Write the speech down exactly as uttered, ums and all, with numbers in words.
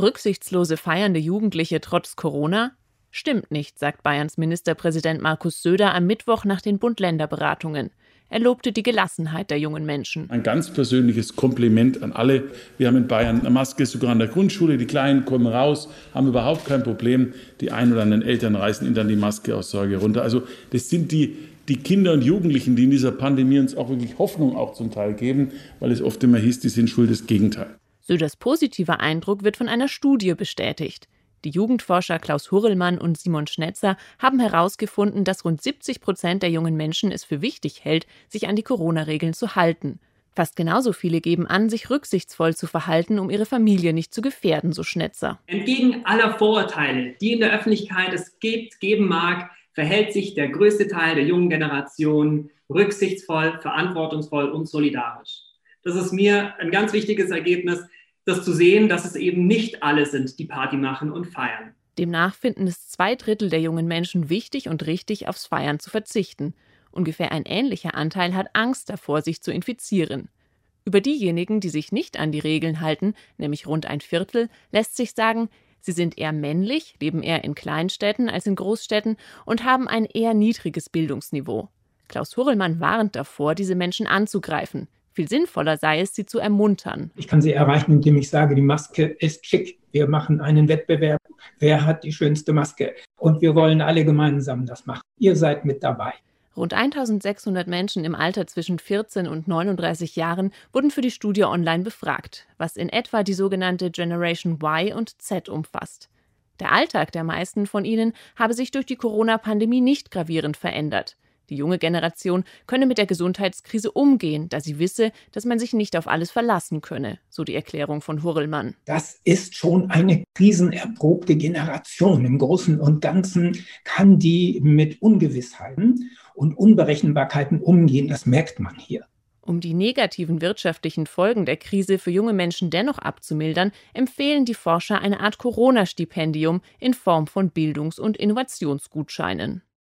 Rücksichtslose feiernde Jugendliche trotz Corona? Stimmt nicht, sagt Bayerns Ministerpräsident Markus Söder am Mittwoch nach den Bund-Länder-Beratungen. Er lobte die Gelassenheit der jungen Menschen. Ein ganz persönliches Kompliment an alle. Wir haben in Bayern eine Maske sogar an der Grundschule. Die Kleinen kommen raus, haben überhaupt kein Problem. Die ein oder anderen Eltern reißen ihnen dann die Maske aus Sorge runter. Also das sind die, die Kinder und Jugendlichen, die in dieser Pandemie uns auch wirklich Hoffnung auch zum Teil geben, weil es oft immer hieß, die sind schuld, das Gegenteil. Söders positiver Eindruck wird von einer Studie bestätigt. Die Jugendforscher Klaus Hurrellmann und Simon Schnetzer haben herausgefunden, dass rund siebzig Prozent der jungen Menschen es für wichtig hält, sich an die Corona-Regeln zu halten. Fast genauso viele geben an, sich rücksichtsvoll zu verhalten, um ihre Familie nicht zu gefährden, so Schnetzer. Entgegen aller Vorurteile, die in der Öffentlichkeit es gibt, geben mag, verhält sich der größte Teil der jungen Generation rücksichtsvoll, verantwortungsvoll und solidarisch. Das ist mir ein ganz wichtiges Ergebnis, das zu sehen, dass es eben nicht alle sind, die Party machen und feiern. Demnach finden es zwei Drittel der jungen Menschen wichtig und richtig, aufs Feiern zu verzichten. Ungefähr ein ähnlicher Anteil hat Angst davor, sich zu infizieren. Über diejenigen, die sich nicht an die Regeln halten, nämlich rund ein Viertel, lässt sich sagen, sie sind eher männlich, leben eher in Kleinstädten als in Großstädten und haben ein eher niedriges Bildungsniveau. Klaus Hurrellmann warnt davor, diese Menschen anzugreifen. Viel sinnvoller sei es, sie zu ermuntern. Ich kann sie erreichen, indem ich sage, die Maske ist schick. Wir machen einen Wettbewerb. Wer hat die schönste Maske? Und wir wollen alle gemeinsam das machen. Ihr seid mit dabei. Rund eintausendsechshundert Menschen im Alter zwischen vierzehn und neununddreißig Jahren wurden für die Studie online befragt, was in etwa die sogenannte Generation Y und Z umfasst. Der Alltag der meisten von ihnen habe sich durch die Corona-Pandemie nicht gravierend verändert. Die junge Generation könne mit der Gesundheitskrise umgehen, da sie wisse, dass man sich nicht auf alles verlassen könne, so die Erklärung von Hurrellmann. Das ist schon eine krisenerprobte Generation. Im Großen und Ganzen kann die mit Ungewissheiten und Unberechenbarkeiten umgehen. Das merkt man hier. Um die negativen wirtschaftlichen Folgen der Krise für junge Menschen dennoch abzumildern, empfehlen die Forscher eine Art Corona-Stipendium in Form von Bildungs- und Innovationsgutscheinen.